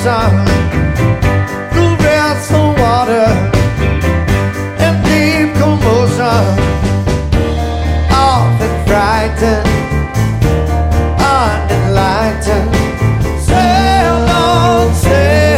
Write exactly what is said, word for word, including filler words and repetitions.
ocean, through restless water and deep commotion, often frightened.